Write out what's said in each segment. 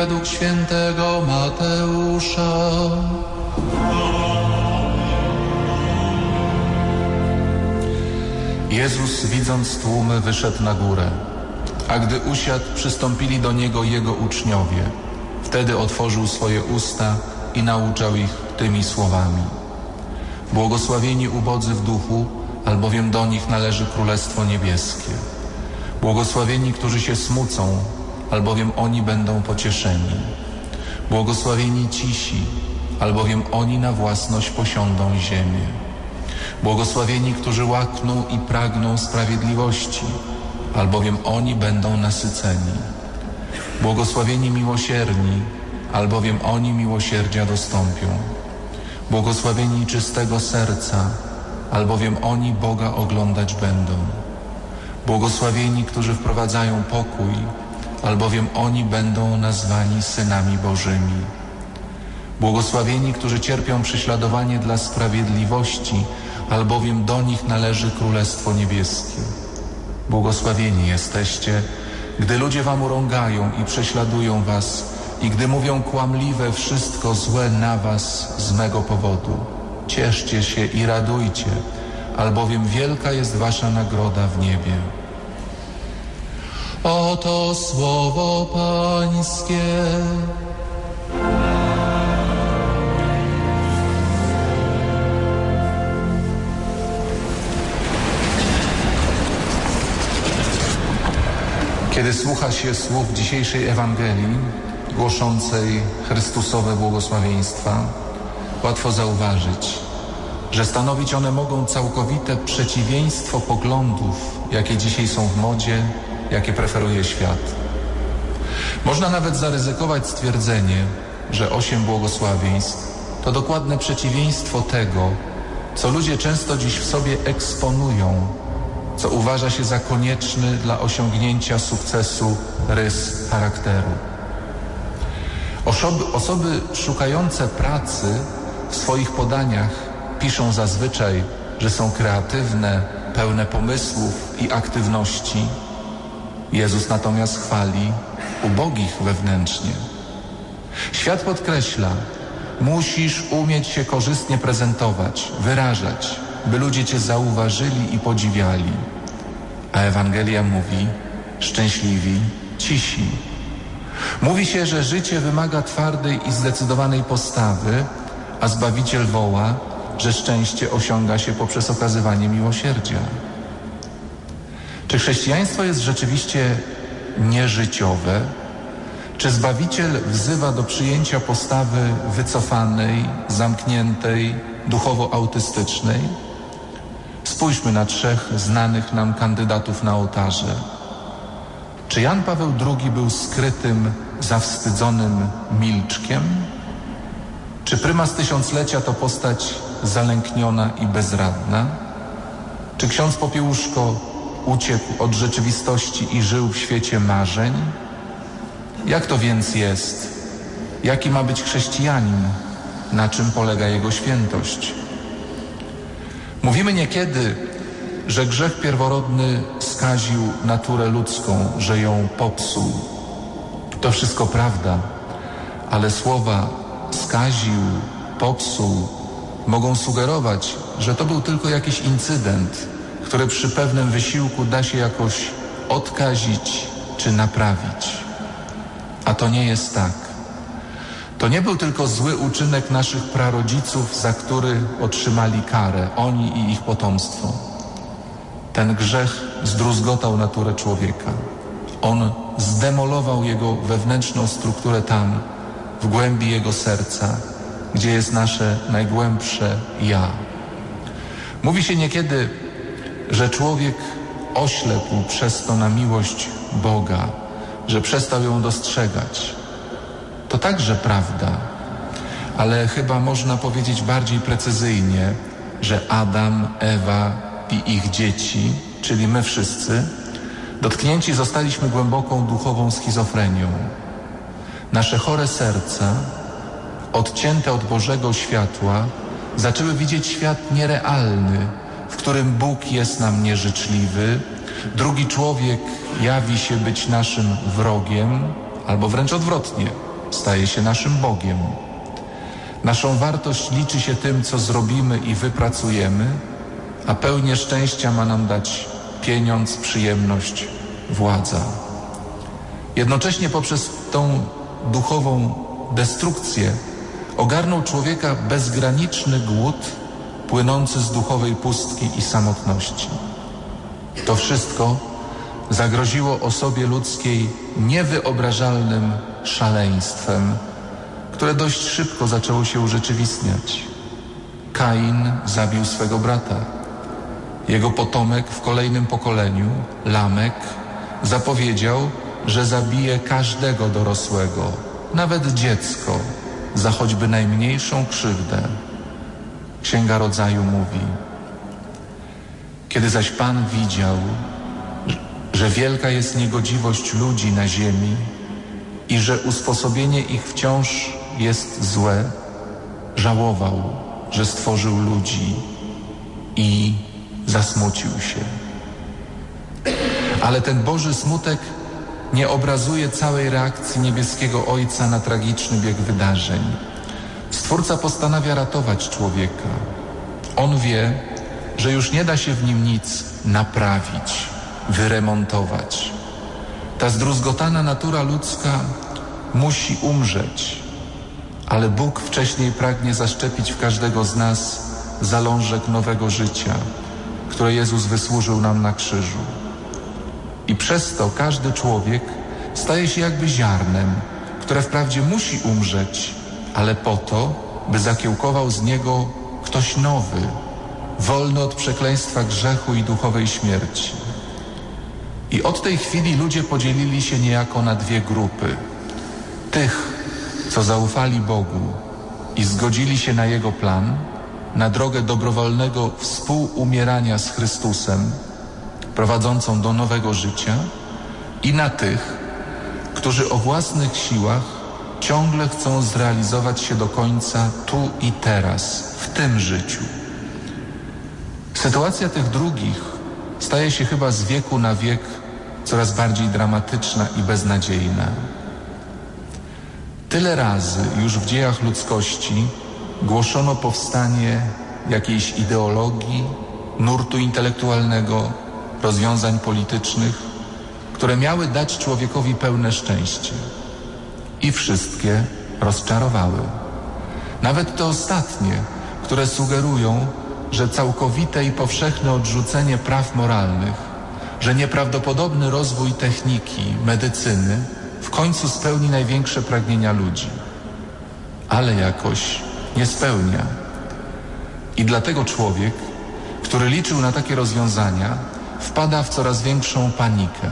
według świętego Mateusza. Jezus, widząc tłumy, wyszedł na górę, a gdy usiadł, przystąpili do Niego Jego uczniowie. Wtedy otworzył swoje usta i nauczał ich tymi słowami. Błogosławieni ubodzy w duchu, albowiem do nich należy Królestwo Niebieskie. Błogosławieni, którzy się smucą, albowiem oni będą pocieszeni. Błogosławieni cisi, albowiem oni na własność posiądą ziemię. Błogosławieni, którzy łakną i pragną sprawiedliwości, albowiem oni będą nasyceni. Błogosławieni miłosierni, albowiem oni miłosierdzia dostąpią. Błogosławieni czystego serca, albowiem oni Boga oglądać będą. Błogosławieni, którzy wprowadzają pokój, albowiem oni będą nazwani synami Bożymi. Błogosławieni, którzy cierpią prześladowanie dla sprawiedliwości, albowiem do nich należy Królestwo Niebieskie. Błogosławieni jesteście, gdy ludzie wam urągają i prześladują was i gdy mówią kłamliwe wszystko złe na was z mego powodu. Cieszcie się i radujcie, albowiem wielka jest wasza nagroda w niebie. Oto słowo Pańskie. Kiedy słucha się słów dzisiejszej Ewangelii głoszącej Chrystusowe błogosławieństwa, łatwo zauważyć, że stanowić one mogą całkowite przeciwieństwo poglądów, jakie dzisiaj są w modzie, jakie preferuje świat. Można nawet zaryzykować stwierdzenie, że 8 błogosławieństw to dokładne przeciwieństwo tego, co ludzie często dziś w sobie eksponują, co uważa się za konieczny dla osiągnięcia sukcesu rys charakteru. Osoby szukające pracy w swoich podaniach piszą zazwyczaj, że są kreatywne, pełne pomysłów i aktywności. Jezus natomiast chwali ubogich wewnętrznie. Świat podkreśla, musisz umieć się korzystnie prezentować, wyrażać, by ludzie cię zauważyli i podziwiali. A Ewangelia mówi, szczęśliwi cisi. Mówi się, że życie wymaga twardej i zdecydowanej postawy, a Zbawiciel woła, że szczęście osiąga się poprzez okazywanie miłosierdzia. Czy chrześcijaństwo jest rzeczywiście nieżyciowe? Czy Zbawiciel wzywa do przyjęcia postawy wycofanej, zamkniętej, duchowo autystycznej? Spójrzmy na 3 znanych nam kandydatów na ołtarze. Czy Jan Paweł II był skrytym, zawstydzonym milczkiem? Czy prymas tysiąclecia to postać zalękniona i bezradna? Czy ksiądz Popiełuszko uciekł od rzeczywistości i żył w świecie marzeń? Jak to więc jest? Jaki ma być chrześcijanin? Na czym polega jego świętość? Mówimy niekiedy, że grzech pierworodny skaził naturę ludzką, że ją popsuł. To wszystko prawda, ale słowa skaził, popsuł mogą sugerować, że to był tylko jakiś incydent, który przy pewnym wysiłku da się jakoś odkazić czy naprawić. A to nie jest tak. To nie był tylko zły uczynek naszych prarodziców, za który otrzymali karę, oni i ich potomstwo. Ten grzech zdruzgotał naturę człowieka. On zdemolował jego wewnętrzną strukturę tam, w głębi jego serca, gdzie jest nasze najgłębsze ja. Mówi się niekiedy, że człowiek oślepł przez to na miłość Boga, że przestał ją dostrzegać. To także prawda, ale chyba można powiedzieć bardziej precyzyjnie, że Adam, Ewa i ich dzieci, czyli my wszyscy, dotknięci zostaliśmy głęboką duchową schizofrenią. Nasze chore serca, odcięte od Bożego światła, zaczęły widzieć świat nierealny, w którym Bóg jest nam nieżyczliwy, drugi człowiek jawi się być naszym wrogiem, albo wręcz odwrotnie. staje się naszym Bogiem. Naszą wartość liczy się tym, co zrobimy i wypracujemy, a pełnię szczęścia ma nam dać pieniądz, przyjemność, władza. Jednocześnie poprzez tą duchową destrukcję ogarnął człowieka bezgraniczny głód płynący z duchowej pustki i samotności. To wszystko zagroziło osobie ludzkiej niewyobrażalnym szaleństwem, które dość szybko zaczęło się urzeczywistniać. Kain zabił swego brata. Jego potomek w kolejnym pokoleniu, Lamek, zapowiedział, że zabije każdego dorosłego, nawet dziecko, za choćby najmniejszą krzywdę. Księga Rodzaju mówi: kiedy zaś Pan widział, że wielka jest niegodziwość ludzi na ziemi i że usposobienie ich wciąż jest złe, żałował, że stworzył ludzi i zasmucił się. Ale ten Boży smutek nie obrazuje całej reakcji niebieskiego Ojca na tragiczny bieg wydarzeń. Stwórca postanawia ratować człowieka. On wie, że już nie da się w nim nic naprawić, wyremontować. Ta zdruzgotana natura ludzka musi umrzeć, ale Bóg wcześniej pragnie zaszczepić w każdego z nas zalążek nowego życia, które Jezus wysłużył nam na krzyżu. I przez to każdy człowiek staje się jakby ziarnem, które wprawdzie musi umrzeć, ale po to, by zakiełkował z niego ktoś nowy, wolny od przekleństwa grzechu i duchowej śmierci. I od tej chwili ludzie podzielili się niejako na dwie grupy. Tych, co zaufali Bogu i zgodzili się na Jego plan, na drogę dobrowolnego współumierania z Chrystusem, prowadzącą do nowego życia, i na tych, którzy o własnych siłach ciągle chcą zrealizować się do końca tu i teraz, w tym życiu. Sytuacja tych drugich staje się chyba z wieku na wiek coraz bardziej dramatyczna i beznadziejna. Tyle razy już w dziejach ludzkości głoszono powstanie jakiejś ideologii, nurtu intelektualnego, rozwiązań politycznych, które miały dać człowiekowi pełne szczęście. I wszystkie rozczarowały. Nawet te ostatnie, które sugerują, że całkowite i powszechne odrzucenie praw moralnych, że nieprawdopodobny rozwój techniki, medycyny w końcu spełni największe pragnienia ludzi. Ale jakoś nie spełnia. I dlatego człowiek, który liczył na takie rozwiązania, wpada w coraz większą panikę.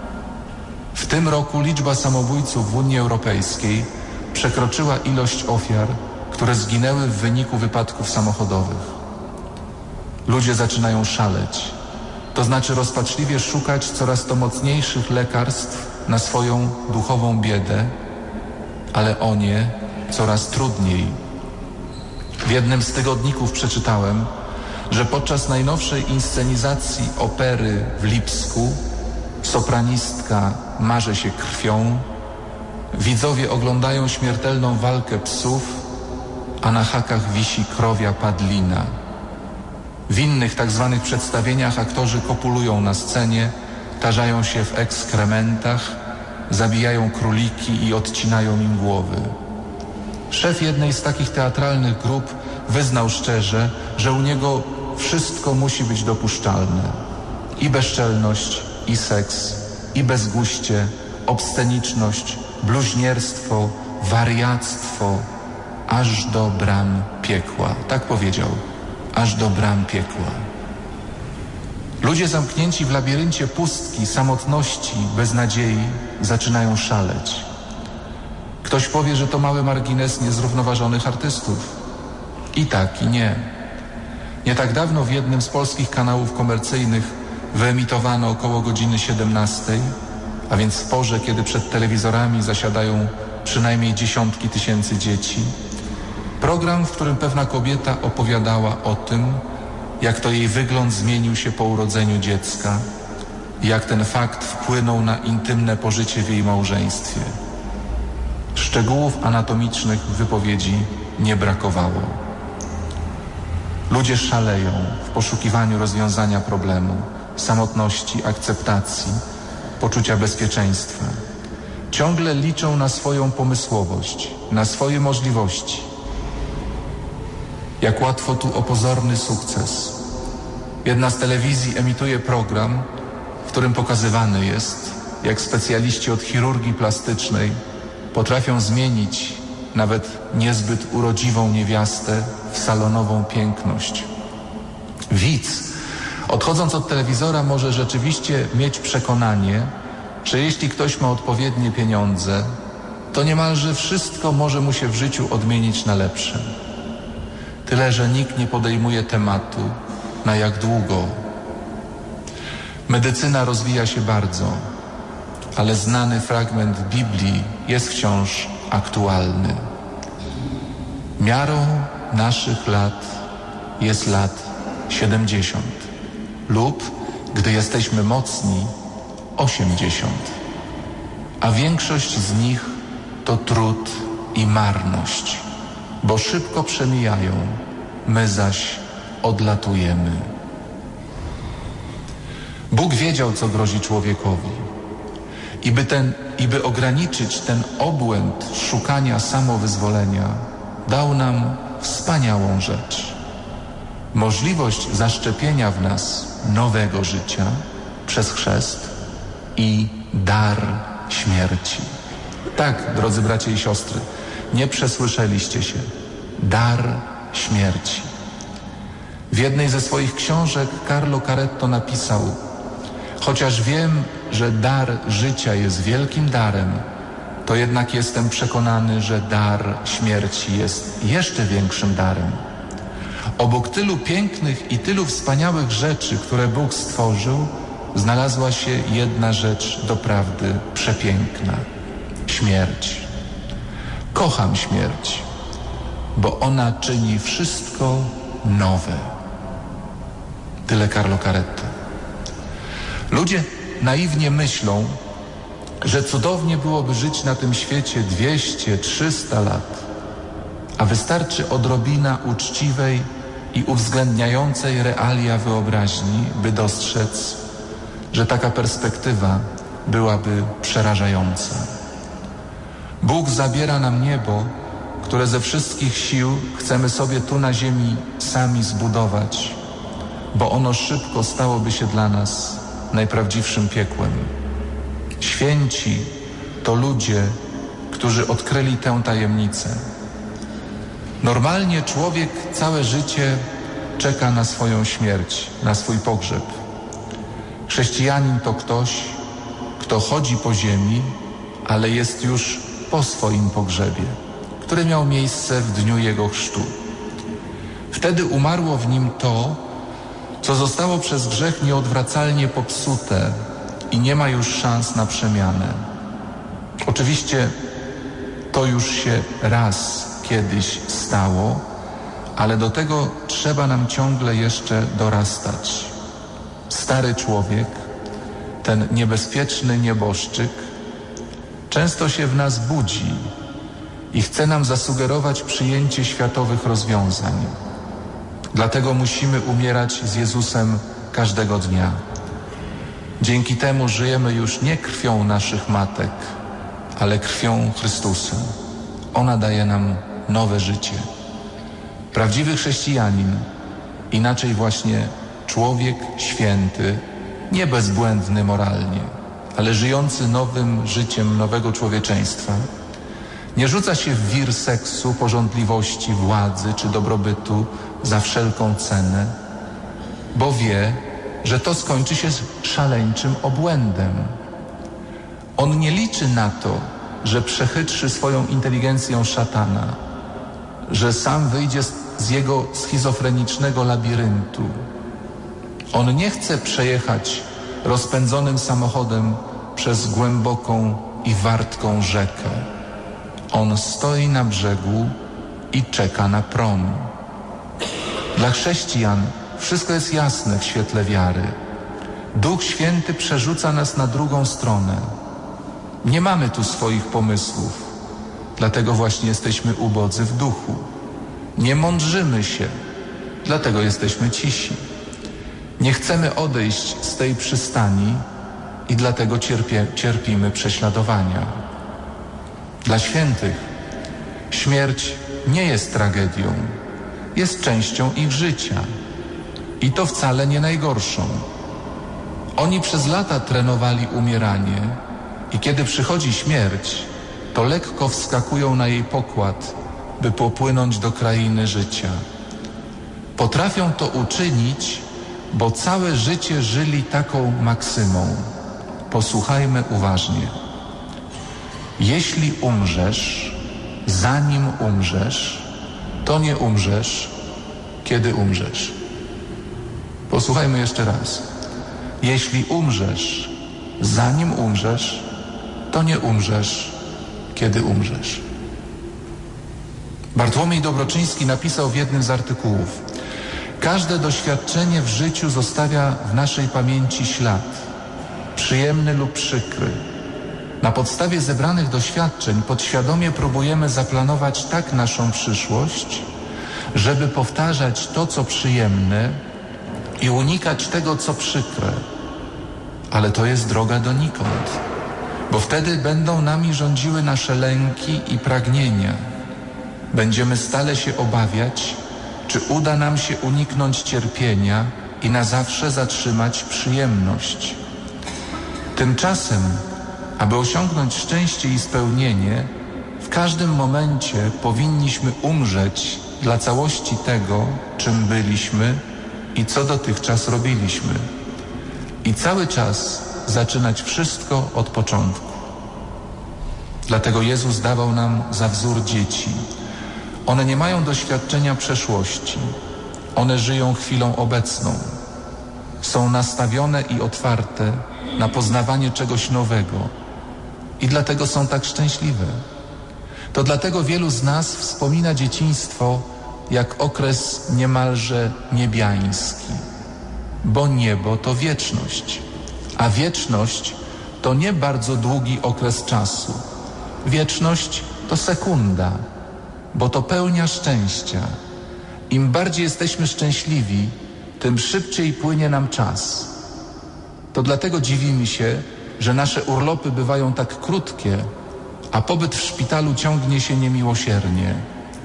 W tym roku liczba samobójców w Unii Europejskiej przekroczyła ilość ofiar, które zginęły w wyniku wypadków samochodowych. Ludzie zaczynają szaleć, to znaczy rozpaczliwie szukać coraz to mocniejszych lekarstw na swoją duchową biedę, ale o nie coraz trudniej. W jednym z tygodników przeczytałem, że podczas najnowszej inscenizacji opery w Lipsku sopranistka maże się krwią, widzowie oglądają śmiertelną walkę psów, a na hakach wisi krowia padlina. W innych tak zwanych przedstawieniach aktorzy kopulują na scenie, tarzają się w ekskrementach, zabijają króliki i odcinają im głowy. Szef jednej z takich teatralnych grup wyznał szczerze, że u niego wszystko musi być dopuszczalne. I bezczelność, i seks, i bezguście, obsceniczność, bluźnierstwo, wariactwo, aż do bram piekła. Tak powiedział. Aż do bram piekła. Ludzie zamknięci w labiryncie pustki, samotności, beznadziei zaczynają szaleć. Ktoś powie, że to mały margines niezrównoważonych artystów. I tak, i nie. Nie tak dawno w jednym z polskich kanałów komercyjnych wyemitowano około godziny 17, a więc w porze, kiedy przed telewizorami zasiadają przynajmniej dziesiątki tysięcy dzieci, program, w którym pewna kobieta opowiadała o tym, jak to jej wygląd zmienił się po urodzeniu dziecka i jak ten fakt wpłynął na intymne pożycie w jej małżeństwie. Szczegółów anatomicznych wypowiedzi nie brakowało. Ludzie szaleją w poszukiwaniu rozwiązania problemu, samotności, akceptacji, poczucia bezpieczeństwa. Ciągle liczą na swoją pomysłowość, na swoje możliwości. Jak łatwo tu o pozorny sukces. Jedna z telewizji emituje program, w którym pokazywany jest, jak specjaliści od chirurgii plastycznej potrafią zmienić nawet niezbyt urodziwą niewiastę w salonową piękność. Widz, odchodząc od telewizora, może rzeczywiście mieć przekonanie, że jeśli ktoś ma odpowiednie pieniądze, to niemalże wszystko może mu się w życiu odmienić na lepsze. Tyle, że nikt nie podejmuje tematu, na jak długo. Medycyna rozwija się bardzo, ale znany fragment Biblii jest wciąż aktualny. Miarą naszych lat jest lat 70 lub, gdy jesteśmy mocni, 80. A większość z nich to trud i marność, bo szybko przemijają, my zaś odlatujemy. Bóg wiedział, co grozi człowiekowi. I by ograniczyć ten obłęd szukania samowyzwolenia, dał nam wspaniałą rzecz. Możliwość zaszczepienia w nas nowego życia przez chrzest i dar śmierci. Tak, drodzy bracia i siostry, nie przesłyszeliście się. Dar śmierci. W jednej ze swoich książek Carlo Caretto napisał: chociaż wiem, że dar życia jest wielkim darem, to jednak jestem przekonany, że dar śmierci jest jeszcze większym darem. Obok tylu pięknych i tylu wspaniałych rzeczy, które Bóg stworzył, znalazła się jedna rzecz doprawdy przepiękna. Śmierć. Kocham śmierć, bo ona czyni wszystko nowe. Tyle Carlo Caretto. Ludzie naiwnie myślą, że cudownie byłoby żyć na tym świecie 200-300 lat, a wystarczy odrobina uczciwej i uwzględniającej realia wyobraźni, by dostrzec, że taka perspektywa byłaby przerażająca. Bóg zabiera nam niebo, które ze wszystkich sił chcemy sobie tu na ziemi sami zbudować, bo ono szybko stałoby się dla nas najprawdziwszym piekłem. Święci to ludzie, którzy odkryli tę tajemnicę. Normalnie człowiek całe życie czeka na swoją śmierć, na swój pogrzeb. Chrześcijanin to ktoś, kto chodzi po ziemi, ale jest już po swoim pogrzebie, który miał miejsce w dniu jego chrztu. Wtedy umarło w nim to, co zostało przez grzech nieodwracalnie popsute i nie ma już szans na przemianę. Oczywiście to już się raz kiedyś stało, ale do tego trzeba nam ciągle jeszcze dorastać. Stary człowiek, ten niebezpieczny nieboszczyk, często się w nas budzi i chce nam zasugerować przyjęcie światowych rozwiązań. Dlatego musimy umierać z Jezusem każdego dnia. Dzięki temu żyjemy już nie krwią naszych matek, ale krwią Chrystusa. Ona daje nam nowe życie. Prawdziwy chrześcijanin, inaczej właśnie człowiek święty, nie bezbłędny moralnie, ale żyjący nowym życiem nowego człowieczeństwa, nie rzuca się w wir seksu, pożądliwości, władzy czy dobrobytu za wszelką cenę, bo wie, że to skończy się szaleńczym obłędem. On nie liczy na to, że przechytrzy swoją inteligencją szatana, że sam wyjdzie z jego schizofrenicznego labiryntu. On nie chce przejechać rozpędzonym samochodem przez głęboką i wartką rzekę. On stoi na brzegu i czeka na prom. Dla chrześcijan wszystko jest jasne w świetle wiary. Duch Święty przerzuca nas na drugą stronę. Nie mamy tu swoich pomysłów. dlatego właśnie jesteśmy ubodzy w duchu. Nie mądrzymy się, dlatego jesteśmy cisi. Nie chcemy odejść z tej przystani i dlatego cierpimy prześladowania. Dla świętych śmierć nie jest tragedią, jest częścią ich życia i to wcale nie najgorszą. Oni przez lata trenowali umieranie i kiedy przychodzi śmierć, to lekko wskakują na jej pokład, by popłynąć do krainy życia. Potrafią to uczynić, bo całe życie żyli taką maksymą. Posłuchajmy uważnie. Jeśli umrzesz, zanim umrzesz, to nie umrzesz, kiedy umrzesz. Posłuchajmy jeszcze raz. Jeśli umrzesz, zanim umrzesz, to nie umrzesz, kiedy umrzesz. Bartłomiej Dobroczyński napisał w jednym z artykułów: każde doświadczenie w życiu zostawia w naszej pamięci ślad, przyjemny lub przykry. Na podstawie zebranych doświadczeń podświadomie próbujemy zaplanować tak naszą przyszłość, żeby powtarzać to, co przyjemne i unikać tego, co przykre. Ale to jest droga donikąd, bo wtedy będą nami rządziły nasze lęki i pragnienia. Będziemy stale się obawiać, czy uda nam się uniknąć cierpienia i na zawsze zatrzymać przyjemność. Tymczasem, aby osiągnąć szczęście i spełnienie, w każdym momencie powinniśmy umrzeć dla całości tego, czym byliśmy i co dotychczas robiliśmy. I cały czas zaczynać wszystko od początku. Dlatego Jezus dawał nam za wzór dzieci. One nie mają doświadczenia przeszłości. One żyją chwilą obecną. Są nastawione i otwarte na poznawanie czegoś nowego. I dlatego są tak szczęśliwe. To dlatego wielu z nas wspomina dzieciństwo jak okres niemalże niebiański. Bo niebo to wieczność. A wieczność to nie bardzo długi okres czasu. Wieczność to sekunda, bo to pełnia szczęścia. Im bardziej jesteśmy szczęśliwi, tym szybciej płynie nam czas. To dlatego dziwimy się, że nasze urlopy bywają tak krótkie, a pobyt w szpitalu ciągnie się niemiłosiernie.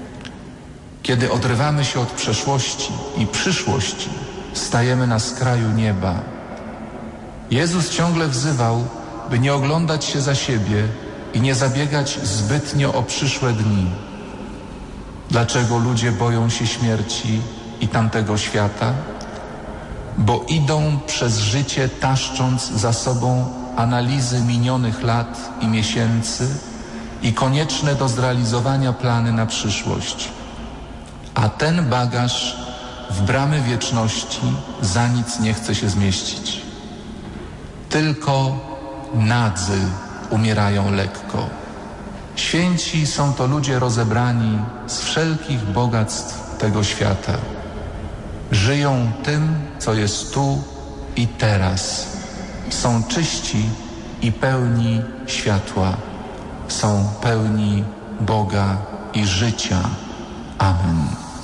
Kiedy odrywamy się od przeszłości i przyszłości, stajemy na skraju nieba. Jezus ciągle wzywał, by nie oglądać się za siebie i nie zabiegać zbytnio o przyszłe dni. Dlaczego ludzie boją się śmierci i tamtego świata? Bo idą przez życie taszcząc za sobą analizy minionych lat i miesięcy i konieczne do zrealizowania plany na przyszłość. A ten bagaż w bramy wieczności za nic nie chce się zmieścić. Tylko nadzy umierają lekko. Święci są to ludzie rozebrani z wszelkich bogactw tego świata. Żyją tym, co jest tu i teraz. Są czyści i pełni światła. Są pełni Boga i życia. Amen.